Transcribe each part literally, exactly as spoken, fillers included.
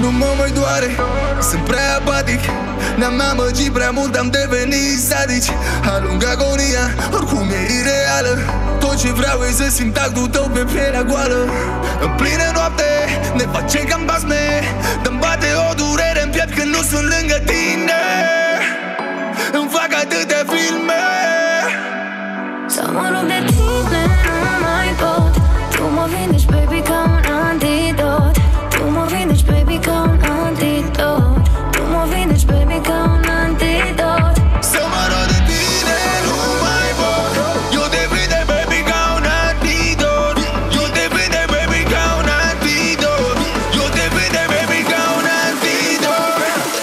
nu mă mai doare. Sunt prea apatic, ne-am amăgit prea mult, am devenit sadici. Alung agonia, oricum e ireală. Tot ce vreau e să simt tactul tău pe pielea goală. În plină noapte ne facem cam basme, dă-mi bate o durere în piept când nu sunt lângă tine. Îmi fac atâtea filme. Să mă rog de tine, nu mai pot. Tu mă vindești, baby, ca un antidot. Tu mă vindești, baby, ca un antidot. Tu mă vindești, baby, ca un antidot. Să mă rog de tine, nu mai pot. Eu te vinde, baby, ca un antidot. Eu te vinde, baby, ca un antidot. Eu te vinde, baby, ca un antidot.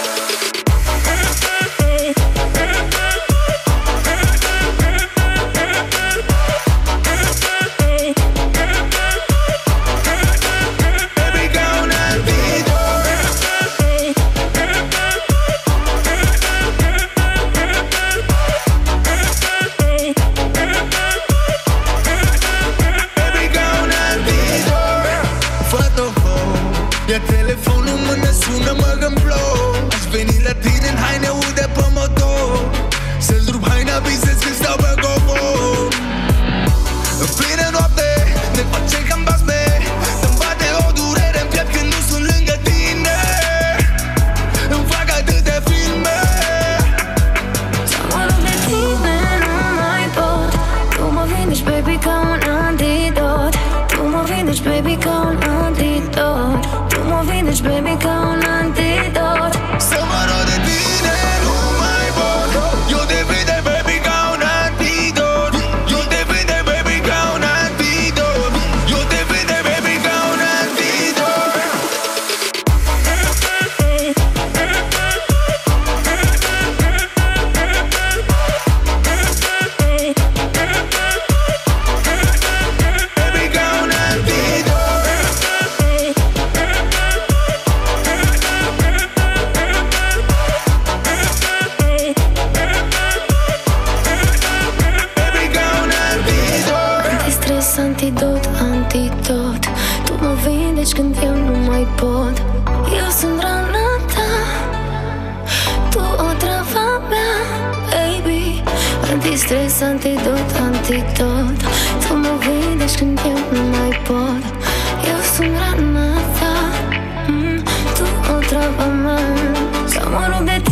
Baby, ca un antidot. Baby, ca un antidot. Fă-o, ia telefonul în mână, sună-mă că-mi plouă. Aș veni la tine în haine ude pe motor, să-ți rup haina, visez când stau pe covor. În plină noapte ne facem cam basme, îmi bate o durere în piept când nu sunt lângă tine. Îmi fac atâtea filme. Să mă rog de tine, nu mai pot. Tu mă vindești, baby, ca un antidot. Tu mă vindești, baby, ca un antidot. Tu mă vindești, baby, ca un antidot. Să mă rog de tine, nu mai pot. Eu te vinde, baby, ca un antidot. Eu te vinde, baby, ca un antidot. Eu te vinde, baby, ca un antidot. Baby, ca un antidot. Baby, ca un antidot. Antistres, antidot, antidot. Tu mă vindeci când eu nu mai pot. Eu sunt rana ta, tu o travă mea, baby. Antistres, antidot, antidot. Tu mă vindeci când eu nu mai pot. Eu sunt rana ta, mm, tu o travă mea. Să mă rog de